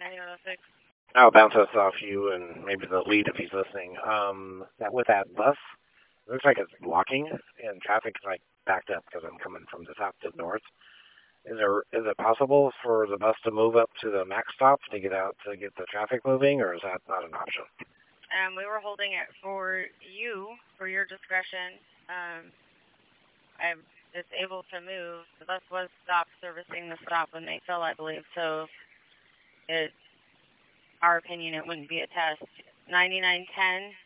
9106. I'll bounce this off you and maybe the lead if he's listening. With that bus, it looks like it's blocking and traffic's like backed up because I'm coming from the south to the north. Is it possible for the bus to move up to the max stop to get out to get the traffic moving, or is that not an option? We were holding it for you, for your discretion. It's able to move. The bus was stopped servicing the stop when they fell, I believe, so it's our opinion it wouldn't be a test. 9910